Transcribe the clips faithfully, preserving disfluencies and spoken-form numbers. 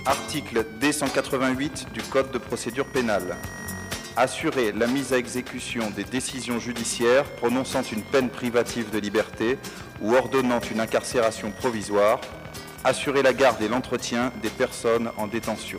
Article D cent quatre-vingt-huit du Code de procédure pénale. Assurer la mise à exécution des décisions judiciaires prononçant une peine privative de liberté ou ordonnant une incarcération provisoire. Assurer la garde et l'entretien des personnes en détention.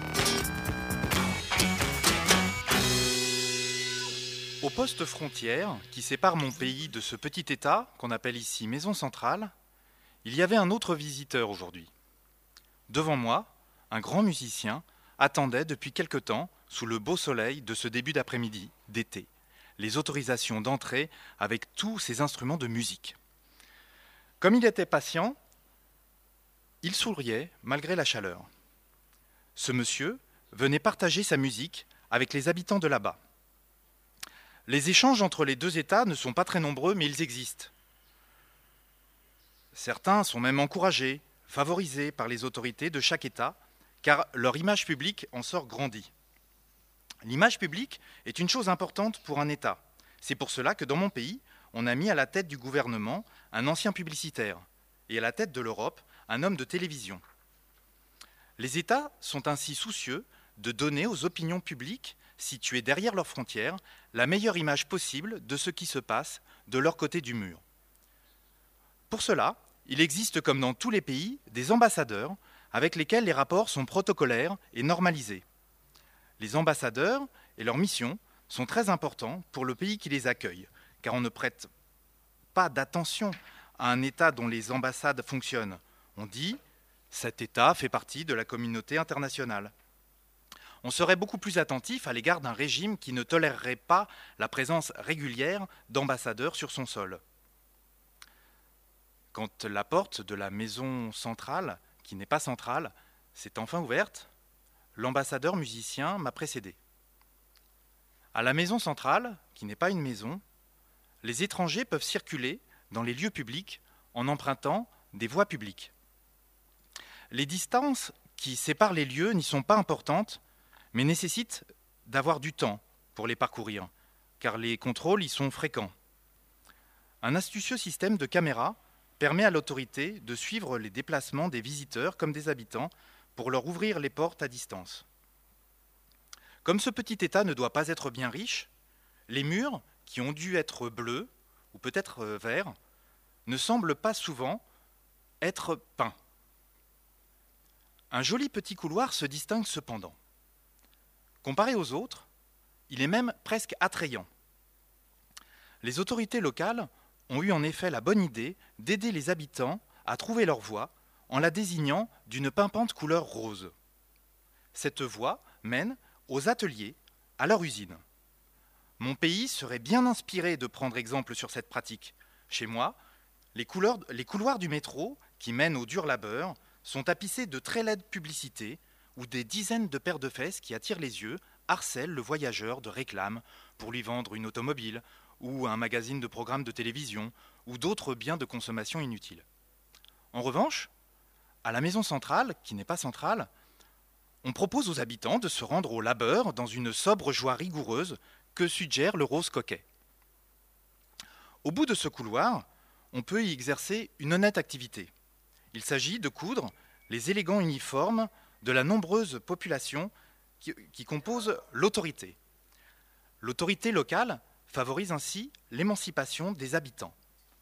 Au poste frontière qui sépare mon pays de ce petit État qu'on appelle ici Maison Centrale, il y avait un autre visiteur aujourd'hui. Devant moi, un grand musicien attendait depuis quelque temps, sous le beau soleil de ce début d'après-midi, d'été, les autorisations d'entrée avec tous ses instruments de musique. Comme il était patient, il souriait malgré la chaleur. Ce monsieur venait partager sa musique avec les habitants de là-bas. Les échanges entre les deux États ne sont pas très nombreux, mais ils existent. Certains sont même encouragés, favorisés par les autorités de chaque État, car leur image publique en sort grandie. L'image publique est une chose importante pour un État. C'est pour cela que dans mon pays, on a mis à la tête du gouvernement un ancien publicitaire et à la tête de l'Europe un homme de télévision. Les États sont ainsi soucieux de donner aux opinions publiques situées derrière leurs frontières la meilleure image possible de ce qui se passe de leur côté du mur. Pour cela, il existe comme dans tous les pays des ambassadeurs avec lesquels les rapports sont protocolaires et normalisés. Les ambassadeurs et leurs missions sont très importants pour le pays qui les accueille, car on ne prête pas d'attention à un État dont les ambassades fonctionnent. On dit « cet État fait partie de la communauté internationale ». On serait beaucoup plus attentif à l'égard d'un régime qui ne tolérerait pas la présence régulière d'ambassadeurs sur son sol. Quand la porte de la maison centrale, qui n'est pas centrale, s'est enfin ouverte, l'ambassadeur musicien m'a précédé. À la maison centrale, qui n'est pas une maison, les étrangers peuvent circuler dans les lieux publics en empruntant des voies publiques. Les distances qui séparent les lieux n'y sont pas importantes, mais nécessitent d'avoir du temps pour les parcourir, car les contrôles y sont fréquents. Un astucieux système de caméras permet à l'autorité de suivre les déplacements des visiteurs comme des habitants pour leur ouvrir les portes à distance. Comme ce petit État ne doit pas être bien riche, les murs, qui ont dû être bleus ou peut-être verts, ne semblent pas souvent être peints. Un joli petit couloir se distingue cependant. Comparé aux autres, il est même presque attrayant. Les autorités locales ont eu en effet la bonne idée d'aider les habitants à trouver leur voie en la désignant d'une pimpante couleur rose. Cette voie mène aux ateliers, à leur usine. Mon pays serait bien inspiré de prendre exemple sur cette pratique. Chez moi, les, couleurs, les couloirs du métro qui mènent au dur labeur sont tapissés de très laides publicités où des dizaines de paires de fesses qui attirent les yeux harcèlent le voyageur de réclames pour lui vendre une automobile ou un magazine de programmes de télévision ou d'autres biens de consommation inutiles. En revanche, à la maison centrale, qui n'est pas centrale, on propose aux habitants de se rendre au labeur dans une sobre joie rigoureuse que suggère le rose coquet. Au bout de ce couloir, on peut y exercer une honnête activité. Il s'agit de coudre les élégants uniformes de la nombreuse population qui, qui compose l'autorité. L'autorité locale favorise ainsi l'émancipation des habitants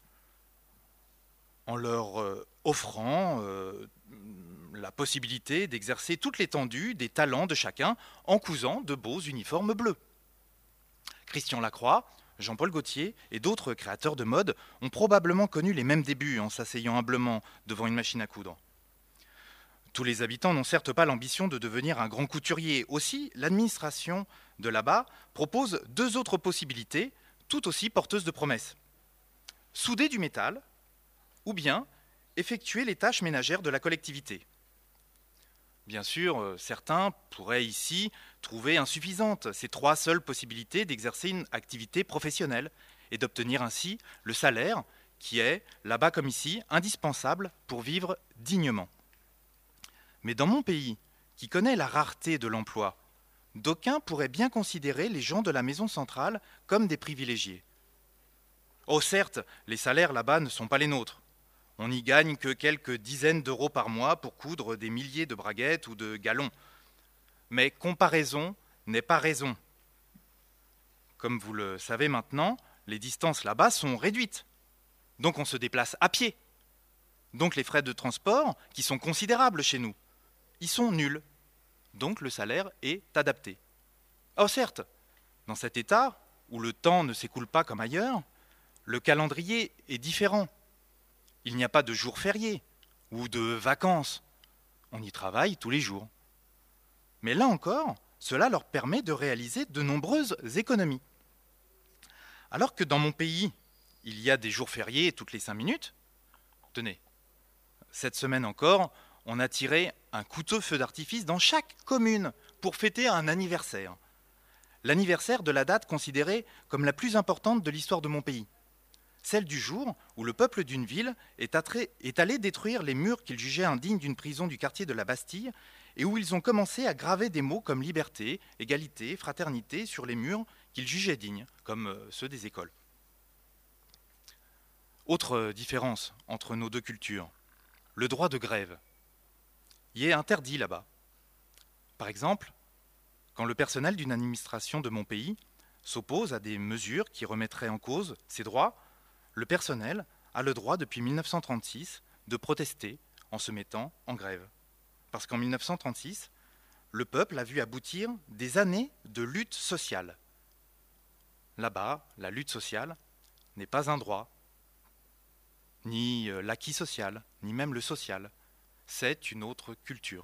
en leur euh, offrant euh, la possibilité d'exercer toute l'étendue des talents de chacun en cousant de beaux uniformes bleus. Christian Lacroix, Jean-Paul Gaultier et d'autres créateurs de mode ont probablement connu les mêmes débuts en s'asseyant humblement devant une machine à coudre. Tous les habitants n'ont certes pas l'ambition de devenir un grand couturier. Aussi, l'administration de là-bas propose deux autres possibilités, tout aussi porteuses de promesses. Souder du métal, ou bien effectuer les tâches ménagères de la collectivité. Bien sûr, certains pourraient ici trouver insuffisantes ces trois seules possibilités d'exercer une activité professionnelle et d'obtenir ainsi le salaire qui est, là-bas comme ici, indispensable pour vivre dignement. Mais dans mon pays, qui connaît la rareté de l'emploi, d'aucuns pourraient bien considérer les gens de la maison centrale comme des privilégiés. Oh certes, les salaires là-bas ne sont pas les nôtres. On n'y gagne que quelques dizaines d'euros par mois pour coudre des milliers de braguettes ou de galons. Mais comparaison n'est pas raison. Comme vous le savez maintenant, les distances là-bas sont réduites. Donc on se déplace à pied. Donc les frais de transport, qui sont considérables chez nous, ils sont nuls. Donc le salaire est adapté. Oh certes, dans cet état, où le temps ne s'écoule pas comme ailleurs, le calendrier est différent. Il n'y a pas de jours fériés ou de vacances. On y travaille tous les jours. Mais là encore, cela leur permet de réaliser de nombreuses économies. Alors que dans mon pays, il y a des jours fériés toutes les cinq minutes, tenez, cette semaine encore, on a tiré un couteau feu d'artifice dans chaque commune pour fêter un anniversaire. L'anniversaire de la date considérée comme la plus importante de l'histoire de mon pays. Celle du jour où le peuple d'une ville est, attré, est allé détruire les murs qu'ils jugeaient indignes d'une prison du quartier de la Bastille et où ils ont commencé à graver des mots comme liberté, égalité, fraternité sur les murs qu'ils jugeaient dignes, comme ceux des écoles. Autre différence entre nos deux cultures, le droit de grève y est interdit là-bas. Par exemple, quand le personnel d'une administration de mon pays s'oppose à des mesures qui remettraient en cause ses droits, le personnel a le droit depuis mille neuf cent trente-six de protester en se mettant en grève. Parce qu'en mille neuf cent trente-six, le peuple a vu aboutir des années de lutte sociale. Là-bas, la lutte sociale n'est pas un droit, ni l'acquis social, ni même le social. C'est une autre culture.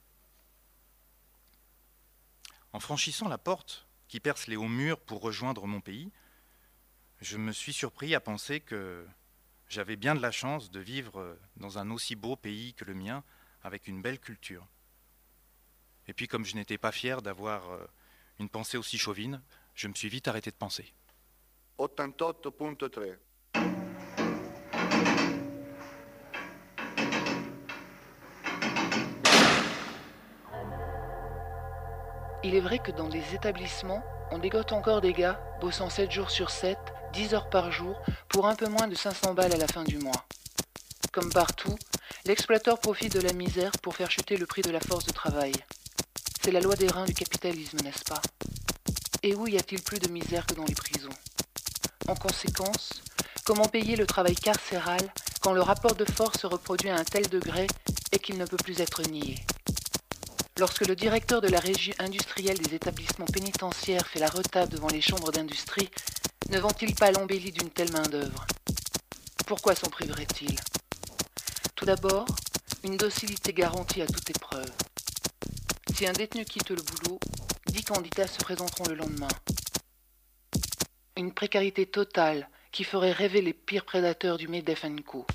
En franchissant la porte qui perce les hauts murs pour rejoindre mon pays, je me suis surpris à penser que j'avais bien de la chance de vivre dans un aussi beau pays que le mien, avec une belle culture. Et puis comme je n'étais pas fier d'avoir une pensée aussi chauvine, je me suis vite arrêté de penser. ottantotto virgola tre. Il est vrai que dans les établissements, on dégote encore des gars bossant sept jours sur sept, dix heures par jour, pour un peu moins de cinq cents balles à la fin du mois. Comme partout, l'exploiteur profite de la misère pour faire chuter le prix de la force de travail. C'est la loi des reins du capitalisme, n'est-ce pas? Et où y a-t-il plus de misère que dans les prisons? En conséquence, comment payer le travail carcéral quand le rapport de force se reproduit à un tel degré et qu'il ne peut plus être nié? Lorsque le directeur de la régie industrielle des établissements pénitentiaires fait la retape devant les chambres d'industrie, ne vend-il pas l'embellie d'une telle main-d'œuvre? Pourquoi s'en priverait-il? Tout d'abord, une docilité garantie à toute épreuve. Si un détenu quitte le boulot, dix candidats se présenteront le lendemain. Une précarité totale qui ferait rêver les pires prédateurs du MEDEF and Co.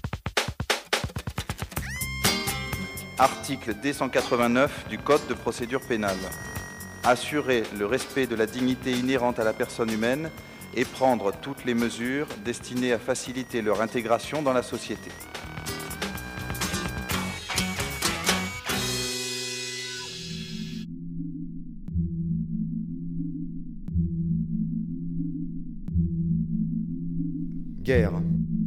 Article D cent quatre-vingt-neuf du Code de procédure pénale. Assurer le respect de la dignité inhérente à la personne humaine et prendre toutes les mesures destinées à faciliter leur intégration dans la société. Guerre.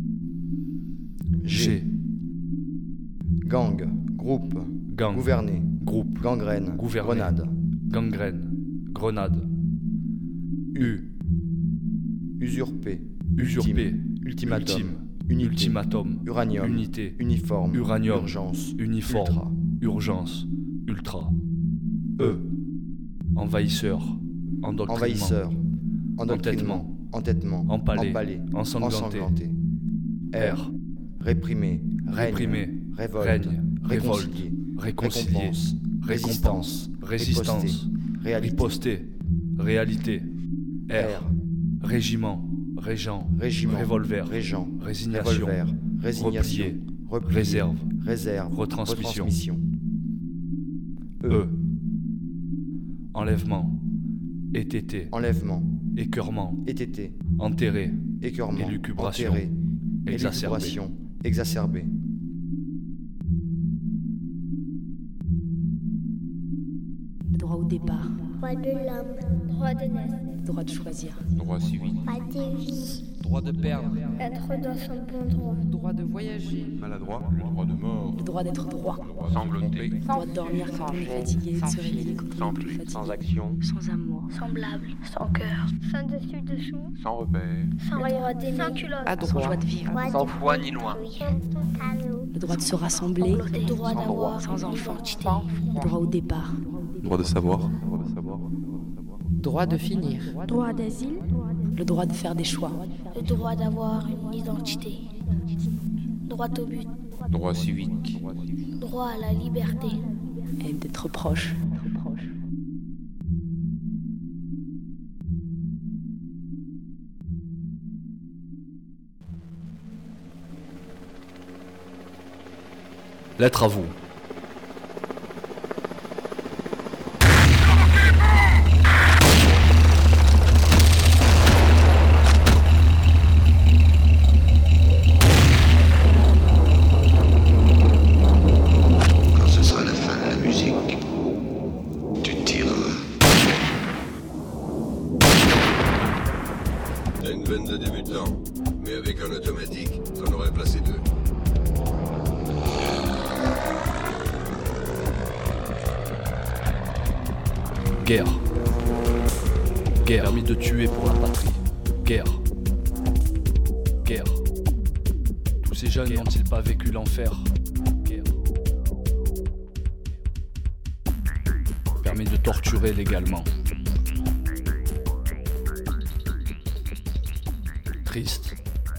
G. Gang. Groupe. Gang. Gouverner. Groupe. Gangrène. Gouverner. Grenade. Gangrène. Grenade. U. Usurper. Usurper. Ultimatum. Ultime. Unité. Ultimatum. Uranium. Unité. Uniforme. Uranium. Urgence. Uniforme. Urgence. Ultra. E. Envahisseur. Endoctrinement. Envahisseur. Endoctrinement. Entêtement. Empalé. Empalé. Ensanglanté. Ensanglanté. R. Réprimer. Réprimer. Révolte. Règne. Révolte. Réconcilier. Réconcilier. Récompense. Récompense. Résistance. Réalité. Riposter. Réalité. R. R. Régiment. Régent. Régiment. Revolver. Régent. Résignation. Revolver. Résignation. Replié. Replié. Réserve. Réserve. Retransmission. Retransmission. E. Enlèvement. Étété. Enlèvement. Écœurement. Étété. Enterré. Écœurement. Élucubration. Enterré. Exacerbé. Élucubration. Exacerbé. Le droit au départ, Droit de l'homme. Droit de naître. Droit de choisir. Droit civique. Droit de vie. Droit de perdre. Être dans son bon droit. Droit de voyager. Maladroit. Le droit de mort. Le droit d'être droit. Sangloter. Le droit de dormir quand on est fatigué, de se réveiller quand on est plus fatigué. Sans action. Sans amour. Semblable. Sans cœur. Sans dessus dessous. Sans repère. Sans droit d'aimer. Sans culotte. À droit. Sans joie de vivre. Sans foi ni loi. Le droit de se rassembler. Le droit d'avoir. Sans enfant. Le droit au départ. Droit de savoir. Droit de finir. Droit d'asile. Le droit de faire des choix. Le droit d'avoir une identité. Droit au but. Droit civique. Droit à la liberté. Et d'être proche. Lettre à vous. Quand ce sera la fin de la musique, tu tireras. T'as une veine de débutant, mais avec un automatique, t'en aurais placé deux. Guerre. Guerre. Permis de tuer pour la patrie. Guerre. Guerre. Tous ces jeunes n'ont-ils pas vécu l'enfer? Guerre. Permis de torturer légalement. Triste.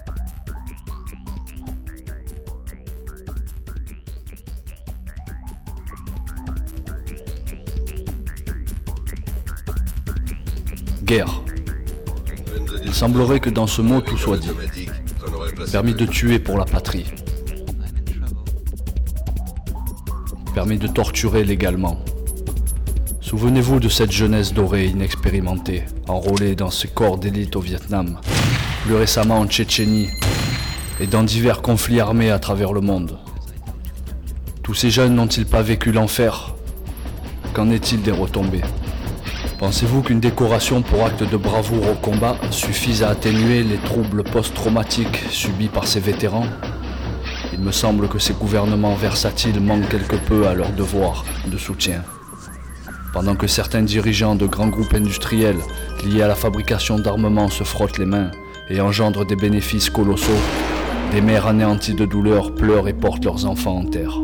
Guerre. Il semblerait que dans ce mot tout soit dit. Permis de tuer pour la patrie. Permis de torturer légalement. Souvenez-vous de cette jeunesse dorée inexpérimentée, enrôlée dans ces corps d'élite au Vietnam, plus récemment en Tchétchénie et dans divers conflits armés à travers le monde. Tous ces jeunes n'ont-ils pas vécu l'enfer? Qu'en est-il des retombées? Pensez-vous qu'une décoration pour acte de bravoure au combat suffise à atténuer les troubles post-traumatiques subis par ces vétérans? Il me semble que ces gouvernements versatiles manquent quelque peu à leur devoir de soutien. Pendant que certains dirigeants de grands groupes industriels liés à la fabrication d'armements se frottent les mains et engendrent des bénéfices colossaux, des mères anéanties de douleur pleurent et portent leurs enfants en terre.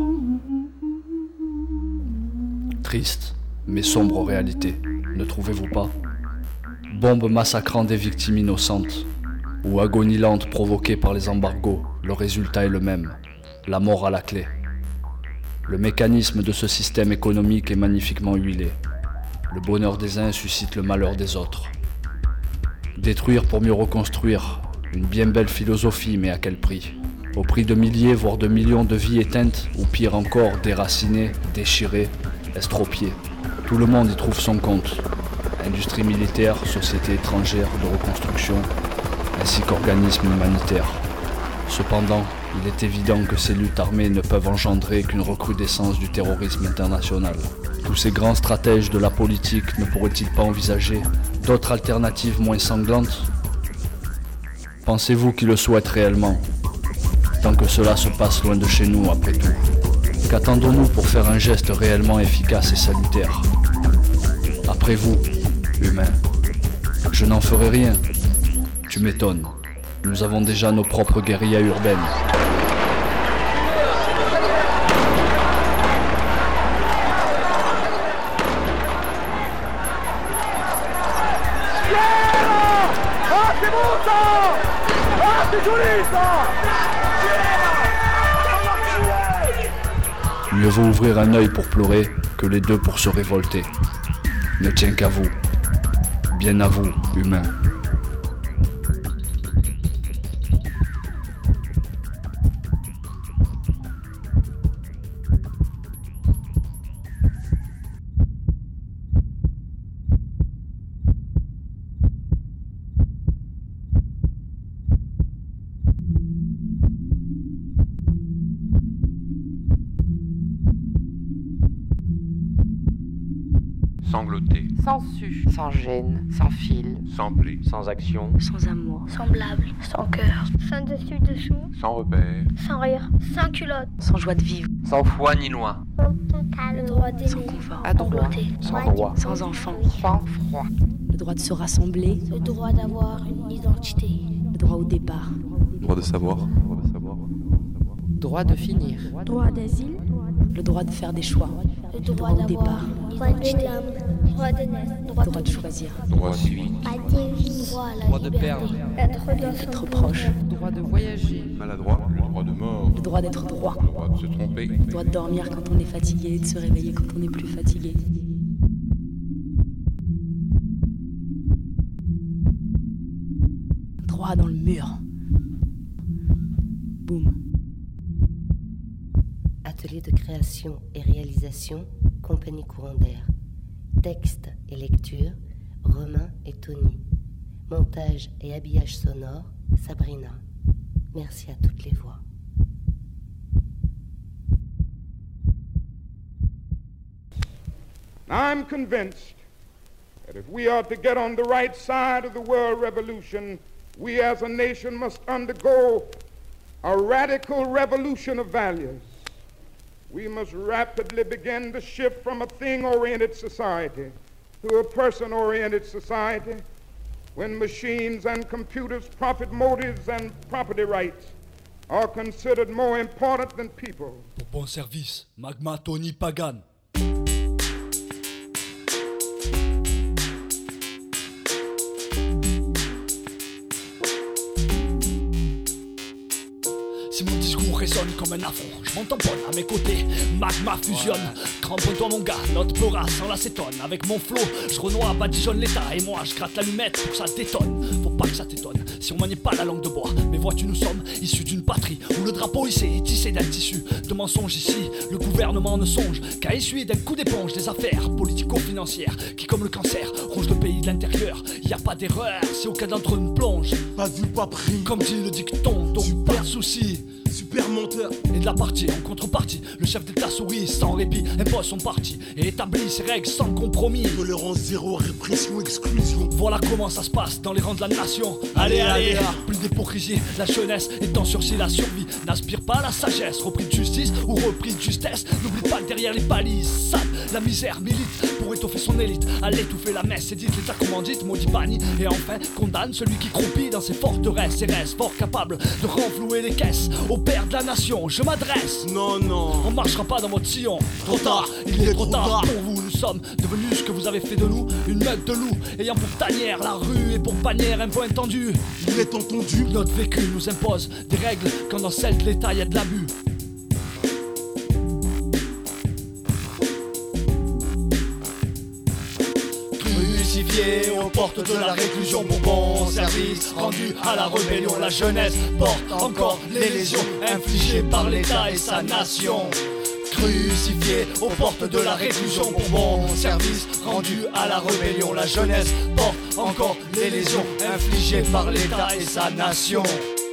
Triste, mais sombre réalité. Ne trouvez-vous pas? Bombes massacrant des victimes innocentes, ou agonie lente provoquée par les embargos, le résultat est le même, la mort à la clé. Le mécanisme de ce système économique est magnifiquement huilé. Le bonheur des uns suscite le malheur des autres. Détruire pour mieux reconstruire, une bien belle philosophie, mais à quel prix? Au prix de milliers, voire de millions de vies éteintes, ou pire encore, déracinées, déchirées, estropiées. Tout le monde y trouve son compte. Industrie militaire, société étrangère de reconstruction, ainsi qu'organismes humanitaires. Cependant, il est évident que ces luttes armées ne peuvent engendrer qu'une recrudescence du terrorisme international. Tous ces grands stratèges de la politique ne pourraient-ils pas envisager d'autres alternatives moins sanglantes? Pensez-vous qu'ils le souhaitent réellement? Tant que cela se passe loin de chez nous, après tout. Qu'attendons-nous pour faire un geste réellement efficace et salutaire? Après vous, humains, je n'en ferai rien. Tu m'étonnes. Nous avons déjà nos propres guérillas urbaines. Ah, c'est bon ça! Ah, c'est joli ça! Mieux vaut ouvrir un œil pour pleurer que les deux pour se révolter. Ne tient qu'à vous. Bien à vous, humains. Sangloter. Sans su, sans gêne, sans fil, Sans blé. Sans action, Sans amour, Semblable, sans cœur, sans dessus-dessous, Sans repère. sans rire, sans culotte, sans joie de vivre, Sans foi ni loi. le droit d'aimer, sans confort, à droit, sans droit, sans enfant, sans froid, le droit de se rassembler, le droit d'avoir une identité, le droit au départ, Droit de savoir. droit de finir, droit d'asile, le droit de faire des choix, le le droit droit au d'avoir départ, une droit de identité, l'homme, droit de naître, le droit de choisir, Droit civique. droit de vie, droit à la Droit de liberté, perdre. être dans son être proche, droit de voyager, Maladroit. Le droit de mort. le droit d'être droit, Le droit de se tromper. le droit de dormir quand on est fatigué et de se réveiller quand on n'est plus fatigué. Droit dans le mur. Boum. Atelier de création et réalisation, Compagnie Courant d'Air. Texte et lecture, Romain et Tony. Montage et habillage sonore, Sabrina. Merci à toutes les voix. I'm convinced that if we are to get on the right side of the world revolution, we as a nation must undergo a radical revolution of values. We must rapidly begin to shift from a thing-oriented society to a person-oriented society when machines and computers, profit motives and property rights are considered more important than people. Pour bon service, Magma Tony Pagan. Si mon discours résonne comme un affront, je m'en tamponne à mes côtés, magma fusionne. Cramponne-toi mon gars, notre pleura sans l'acétone. Avec mon flow, je renoie, badigeonne l'état. Et moi je gratte l'allumette pour que ça détonne. Faut pas que ça t'étonne, si on maniait pas la langue de bois. Mais vois-tu, nous sommes issus d'une patrie où le drapeau hissé est tissé d'un tissu de mensonges. Ici, le gouvernement ne songe qu'à essuyer d'un coup d'éponge des affaires politico-financières qui, comme le cancer, rongent le pays de l'intérieur. Y a pas d'erreur si aucun d'entre eux ne plonge. Pas vu, pas pris. Comme dit le dicton, donc Super. pas de soucis. Super menteur. Et de la partie en contrepartie, le chef d'État sourit sans répit, impose son parti et établit ses règles sans compromis. Tolérance zéro, répression, exclusion. Voilà comment ça se passe dans les rangs de la nation. Allez, allez, plus d'hypocrisie, la jeunesse est en sursis, la survie n'aspire pas à la sagesse. Repris de justice ou repris de justesse, n'oublie pas que derrière les palissades, la misère milite pour étoffer son élite. À l'étouffer la messe, édite l'état commandite, maudit banni et enfin condamne celui qui croupit dans ses forteresses et reste fort capable de renflouer les caisses. Au père de la nation, je m'adresse. Non, non, on marchera pas dans votre sillon. Trop tard, il, il est, est trop tard, tard pour vous. Nous sommes devenus ce que vous avez fait de nous, une meute de loups ayant pour tanière la rue et pour bannière un point tendu. Il est entendu. Notre vécu nous impose des règles quand dans celle de l'État y a de l'abus. Crucifié aux portes de la réclusion pour bon service rendu à la rébellion, la jeunesse porte encore les lésions infligées par l'État et sa nation. Crucifié aux portes de la réclusion pour bon service rendu à la rébellion, la jeunesse porte encore les lésions infligées par l'État et sa nation.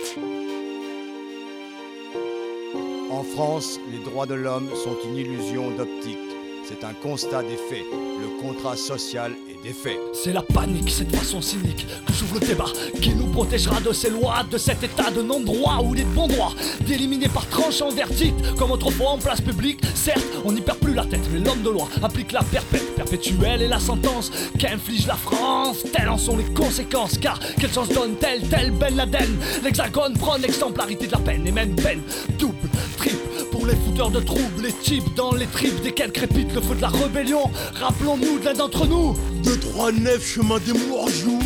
En France, les droits de l'homme sont une illusion d'optique. C'est un constat des faits. Le contrat social est défait. C'est la panique, cette façon cynique que j'ouvre le débat, qui nous protégera de ces lois, de cet état de non-droit où il est de bon droit d'éliminer par tranche en verdict, comme autrefois en place publique. Certes, on n'y perd plus la tête, mais l'homme de loi applique la perpète perpétuelle et la sentence qu'inflige la France. Telles en sont les conséquences, car quelle chance donne-t-elle, tel Ben Laden? L'hexagone prend l'exemplarité de la peine, et même peine double, triple, pour les fouteurs de troubles, les types dans les tripes desquels crépite le feu de la rébellion. Rappelons-nous de l'un d'entre nous. deux trois neuf chemin des Mourjous.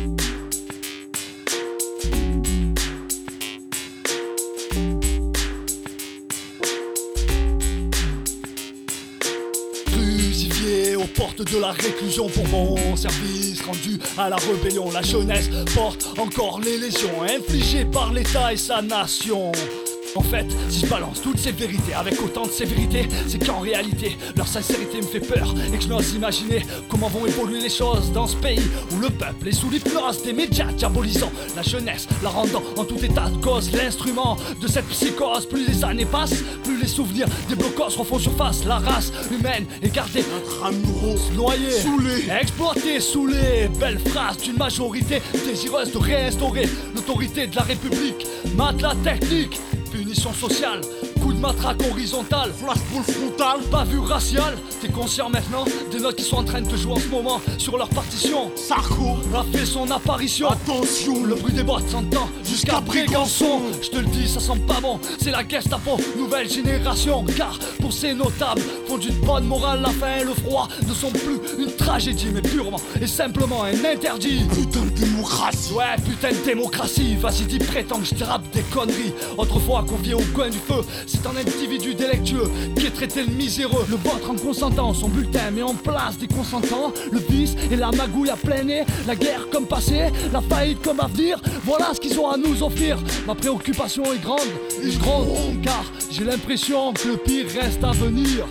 Crucifié aux portes de la réclusion pour bon service rendu à la rébellion, la jeunesse porte encore les lésions infligées par l'État et sa nation. En fait, si je balance toutes ces vérités avec autant de sévérité, c'est qu'en réalité, leur sincérité me fait peur et que je n'ose imaginer comment vont évoluer les choses dans ce pays où le peuple est sous l'hypnose des médias diabolisant la jeunesse, la rendant en tout état de cause l'instrument de cette psychose. Plus les années passent, plus les souvenirs des blocos refont surface. La race humaine est gardée amoureux, noyée, saoulée, exploitée, saoulée. Belle phrase d'une majorité désireuse de réinstaurer l'autorité de la République. Matelas technique, punition sociale, coup de matraque horizontal, flashball frontal, bavure raciale. T'es conscient maintenant des notes qui sont en train de te jouer en ce moment sur leur partition. Sarko a fait son apparition. Attention, le bruit des bottes s'entend jusqu'à Brégançon. Je te le dis, ça sent pas bon, c'est la Gestapo, nouvelle génération. Car pour ces notables, font d'une bonne morale, la faim et le froid ne sont plus une tragédie, mais purement et simplement un interdit. Putain de démocratie. Ouais, putain de démocratie. Vas-y, dis prétends que je dérape des conneries. Autrefois convié au coin du feu, c'est un individu délectueux qui est traité le miséreux. Le vôtre en consentant, son bulletin met en place des consentants. Le vice et la magouille à plein nez, la guerre comme passé, la faillite comme avenir. Voilà ce qu'ils ont à nous offrir. Ma préoccupation est grande et je gronde, car j'ai l'impression que le pire reste à venir.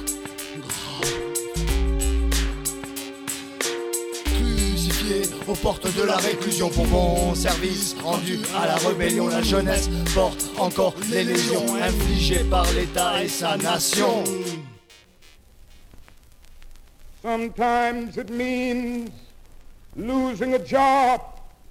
Aux portes de la réclusion pour mon service rendu à la rébellion, la jeunesse porte encore les lésions infligées par l'État et sa nation. Sometimes it means losing a job,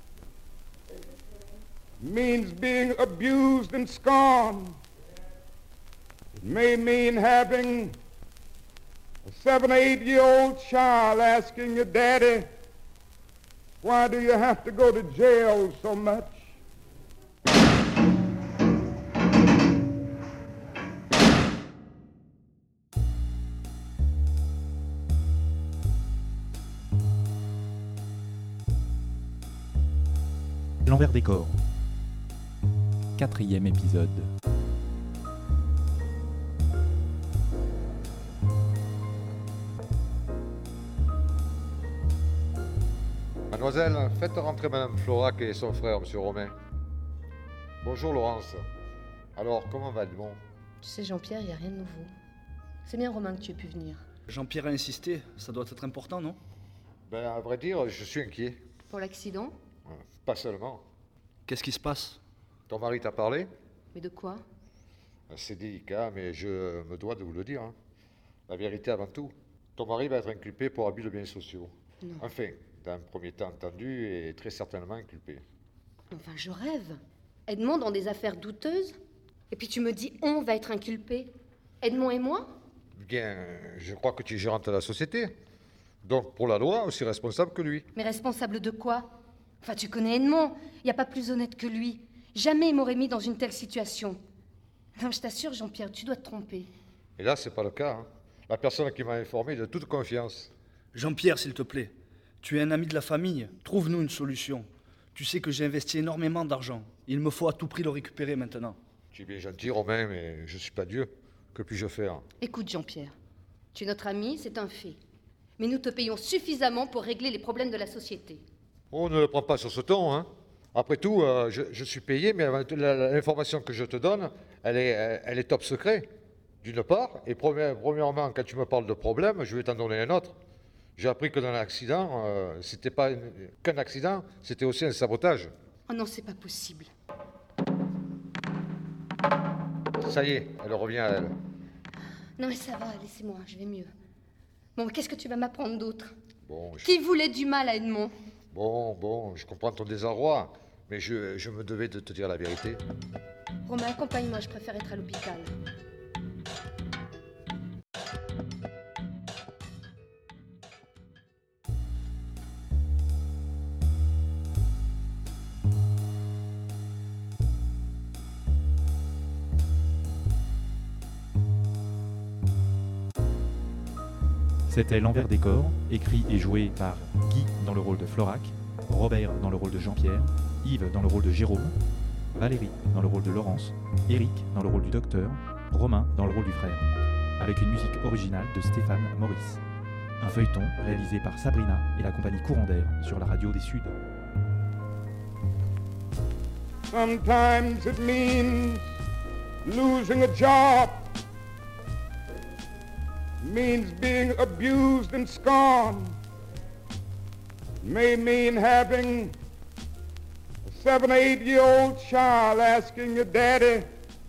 it means being abused and scorned. It may mean having a seven or eight year old child asking your daddy, why do you have to go to jail so much? L'envers des corps. Quatrième épisode. Mademoiselle, faites rentrer Madame Florac et son frère, Monsieur Romain. Bonjour Laurence. Alors, comment va Edmond? Tu sais, Jean-Pierre, il n'y a rien de nouveau. C'est bien Romain que tu aies pu venir. Jean-Pierre a insisté, ça doit être important, non? Ben, à vrai dire, je suis inquiet. Pour l'accident? Pas seulement. Qu'est-ce qui se passe? Ton mari t'a parlé? Mais de quoi? C'est délicat, mais je me dois de vous le dire. Hein. La vérité avant tout. Ton mari va être inculpé pour abus de biens sociaux. Non. Enfin, dans un premier temps entendu et très certainement inculpé. Enfin, je rêve. Edmond dans des affaires douteuses? Et puis tu me dis on va être inculpé. Edmond et moi? Bien, je crois que tu es gérante de la société. Donc, pour la loi, aussi responsable que lui. Mais responsable de quoi? Enfin, tu connais Edmond. Il n'y a pas plus honnête que lui. Jamais il m'aurait mis dans une telle situation. Non, je t'assure, Jean-Pierre, tu dois te tromper. Et là, c'est pas le cas. Hein. La personne qui m'a informé de toute confiance. Jean-Pierre, s'il te plaît. Tu es un ami de la famille, trouve-nous une solution. Tu sais que j'ai investi énormément d'argent. Il me faut à tout prix le récupérer maintenant. Tu es bien gentil, Romain, mais je suis pas Dieu. Que puis-je faire? Écoute, Jean-Pierre, tu es notre ami, c'est un fait. Mais nous te payons suffisamment pour régler les problèmes de la société. On ne le prend pas sur ce ton, hein. Après tout, euh, je, je suis payé, mais l'information que je te donne, elle est, elle est top secret, d'une part. Et premièrement, quand tu me parles de problème, je vais t'en donner un autre. J'ai appris que dans l'accident, euh, c'était pas qu'un accident, c'était aussi un sabotage. Oh non, c'est pas possible. Ça y est, elle revient à elle. Non mais ça va, laissez-moi, je vais mieux. Bon, qu'est-ce que tu vas m'apprendre d'autre? Bon, je... Qui voulait du mal à Edmond? Bon, bon, je comprends ton désarroi, mais je, je me devais de te dire la vérité. Romain, accompagne-moi, je préfère être à l'hôpital. C'était L'envers des corps, écrit et joué par Guy dans le rôle de Florac, Robert dans le rôle de Jean-Pierre, Yves dans le rôle de Jérôme, Valérie dans le rôle de Laurence, Éric dans le rôle du docteur, Romain dans le rôle du frère, avec une musique originale de Stéphane Maurice. Un feuilleton réalisé par Sabrina et la compagnie Courant d'Air sur la radio des Suds. Sometimes it means losing a job means being abused and scorned, may mean having a seven or eight year old child asking your daddy,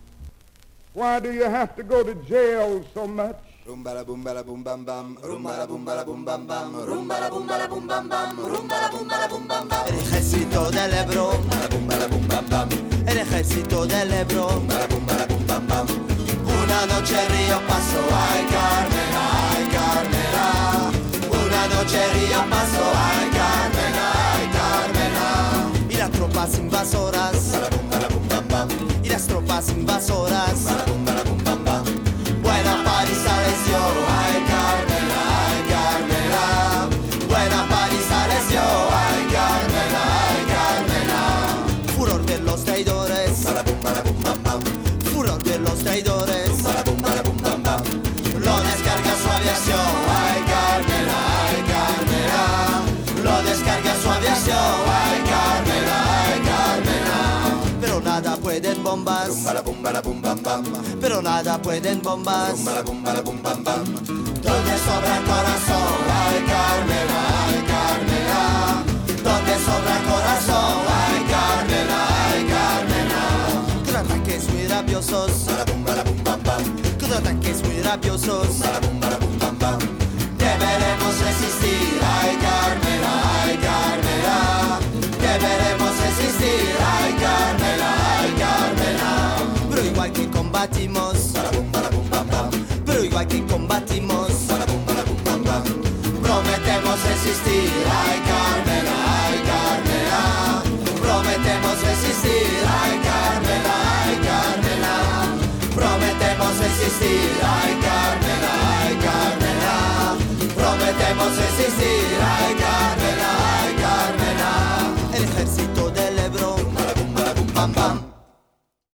why do you have to go to jail so much? Rumba la bumba la bum bam bam, rumba la bumba la bum bam bam, rumba la bumba la bum bam bam, rumba la bumba la bum bam bam. El ejército del Ebro, rumba la bumba la bum bam bam. El ejército del Ebro, rumba la bumba la bum bam bam. Una noche Río pasó, ay Carmela, ay Carmela. Una noche Río pasó, ay Carmela, ay Carmela. Y las tropas invasoras, la bumba la bum bam bam. Y las tropas invasoras, la bumba la bum bam bam. Buena paliza les dio, ay Carmela, ay Carmela. Buena paliza les dio, ay Carmela, ay Carmela. Furor de los traidores, la bumba la bum bam bam. Furor de los traidores, la bumba la bum bam bam. Lo descarga su aviación, ay Carmela, ay Carmela. Lo descarga su aviación, ay Carmela, ay Carmela. Pero nada pueden bombas, rumba la bumba la bum bam bam. Pero nada pueden bombas, rumba la bumba la bum bam bam. Donde sobra corazón, ay Carmela, ay Carmela. Donde sobra corazón, ay Carmela, ay Carmela. Con ataques muy rabiosos, la bumba la bum bam bam. Con ataques muy rabiosos, la bumba la bum bam bam. Deberemos resistir, ay Carmela, ay Carmela. Deberemos resistir, ay Carmela, ay Carmela. Pero igual que combatimos, la bumba la bum bam bam. Pero igual que combatimos, la bumba la bum bam bam. Prometemos resistir, ay Carmela, ay Carmela. Prometemos resistir, ay Carmela, ay Carmela. Prometemos resistir, ay Carmela, ay Carmela. Prometemos resistir, ay